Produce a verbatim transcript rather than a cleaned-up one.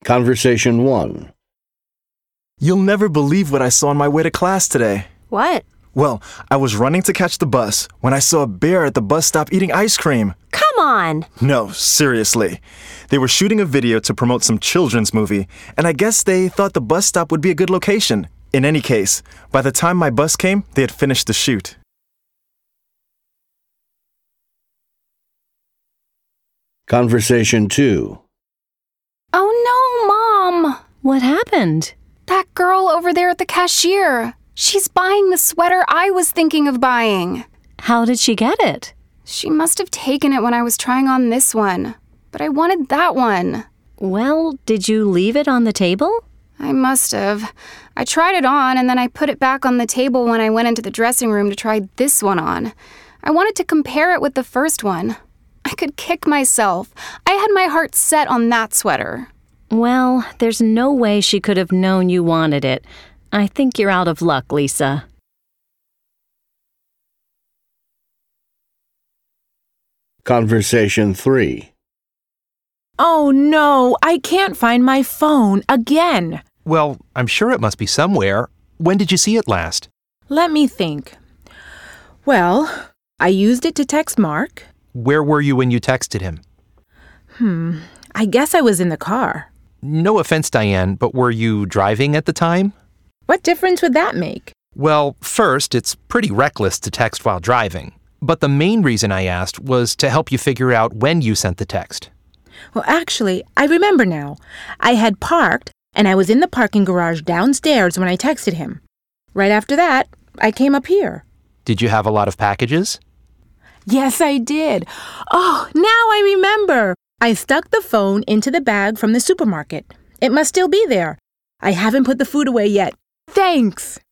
Conversation one. You'll never believe what I saw on my way to class today. What? Well, I was running to catch the bus when I saw a bear at the bus stop eating ice cream. Come on! No, seriously. They were shooting a video to promote some children's movie, and I guess they thought the bus stop would be a good location. In any case, by the time my bus came, they had finished the shoot. Conversation two. Oh no, Mom! What happened? That girl over there at the cashier. She's buying the sweater I was thinking of buying. How did she get it? She must have taken it when I was trying on this one. But I wanted that one. Well, did you leave it on the table? I must have. I tried it on and then I put it back on the table when I went into the dressing room to try this one on. I wanted to compare it with the first one. I could kick myself. I had my heart set on that sweater. Well, there's no way she could have known you wanted it. I think you're out of luck, Lisa. Conversation three. Oh no, I can't find my phone again. Well, I'm sure it must be somewhere. When did you see it last? Let me think. Well, I used it to text Mark. Where were you when you texted him? Hmm, I guess I was in the car. No offense, Diane, but were you driving at the time? What difference would that make? Well, first, it's pretty reckless to text while driving. But the main reason I asked was to help you figure out when you sent the text. Well, actually, I remember now. I had parked, and I was in the parking garage downstairs when I texted him. Right after that, I came up here. Did you have a lot of packages? Yes, I did. Oh, now I remember. I stuck the phone into the bag from the supermarket. It must still be there. I haven't put the food away yet. Thanks.